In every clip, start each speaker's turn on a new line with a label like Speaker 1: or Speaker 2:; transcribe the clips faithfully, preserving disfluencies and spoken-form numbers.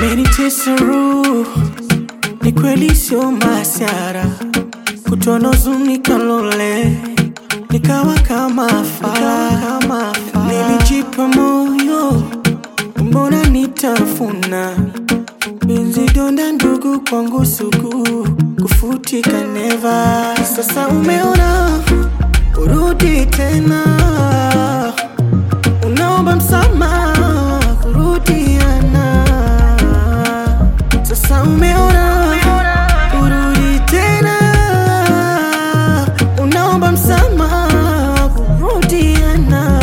Speaker 1: Umenitesa roho, ni kweli sio masiara. Kutono zuni kalole, nikawa kama fala. Nilijipa moyo, mbona nitafuna. Benzi donda ndugu kwangu sugu, kufutika never. Sasa umeona, urudi tena. Unaomba msamaha, kurudiana. Sasa umeona, urudi tena. Unaomba msamaha, kurudiana.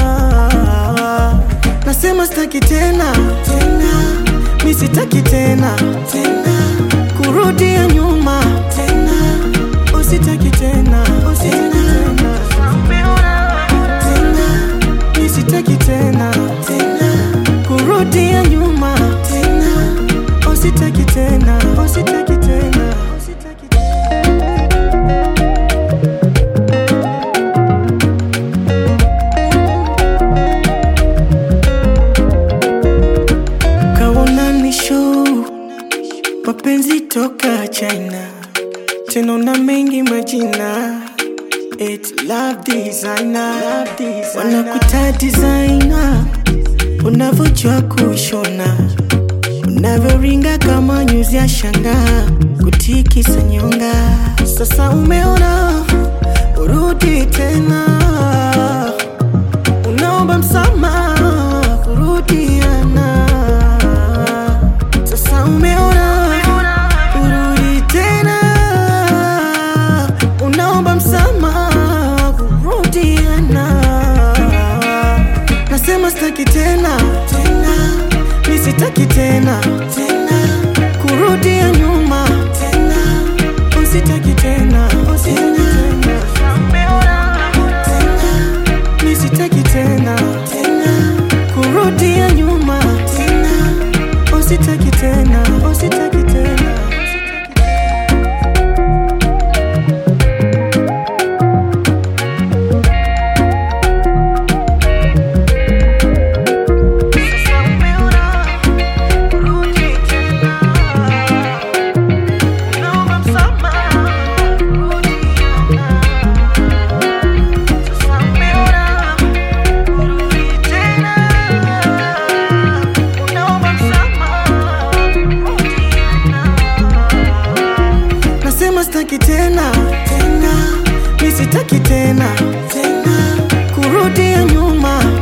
Speaker 1: Nasema sitaki tena, tena. Mi sitaki tena, tena. Kurudia nyuma, tena. Usitaki tena, usitaki tena. Tena. Mi sitaki tena, tena. Kurudia nyuma, tena. Usitaki tena, usitaki tena, usitaki tena. Mapenzi toka China, tena na mengi majina. It's love designer, wanakuita designer. Unavojua kushona, unavoringa kama nyuzi ya shanga, kutikisa nyonga. Sasa umeona, urudi tena. Unaomba msamaha, kurudiana. Sasa umeona, nasema sitaki tena, tena. Mi sitaki tena, tena. Kurudia nyuma, tena. Usitaki tena, usitaki tena. Tena. Mi sitaki tena, tena. Kurudia nyuma, tena. Usitaki tena, usitaki tena. Sitaki tena, tena. Mi sitaki tena, tena. Kurudia nyuma.